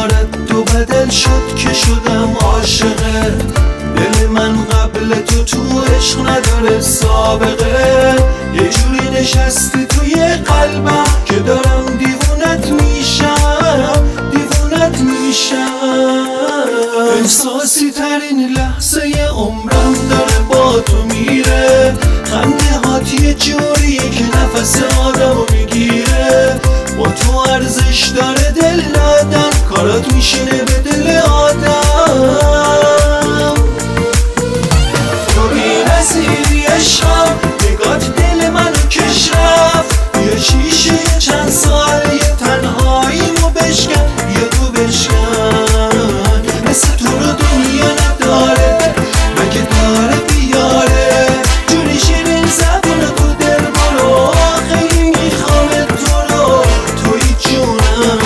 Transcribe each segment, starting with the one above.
رفتارت تو بدل شد که شدم عاشقه. دل من قبل تو عشق نداره سابقه. یه جوری نشستی توی قلبم که دارم دیوونت میشم، دیوونت میشم. احساسی ترین لحظه عمرم داره با تو میره. خنده هات یه جوریه که نفس آدمو میگیره. با تو ارزش داره دل دادن، کارات میشینه به دل آدم. تو بی‌نظیری عشقم، نگات دل منو کش رفت. بیا شیشه چند سال یه تنهاییمو بشکن، بیا تو بشکن. مثل تو رو دنیا نداره، مگه داره بیاره. جوری شیرین زبون تو دل برو، خیلی میخوام تو رو، توی جونم.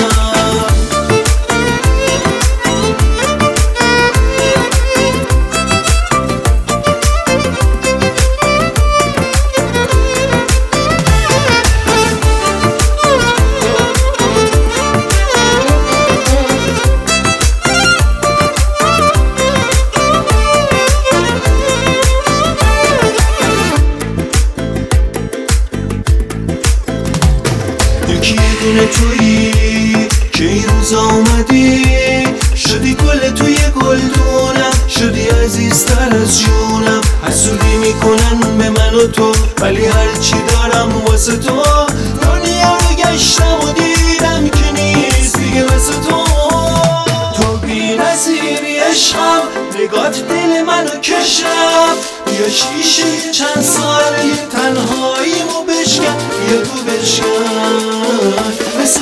یکی دونه تویی که این روز آمدی، شدی گل توی گلدونم، شدی عزیزتر از جونم. حسودی میکنن به من و تو، ولی هرچی دارم واسه تو. دنیا رو گشتم و دیدم که نیست دیگه واسه تو. تو بی‌نظیری عشقم، نگات دل منو کش رفت. بیا شیشه چند سال یه تنهاییمو بشکن، بیا تو بشکن. مثل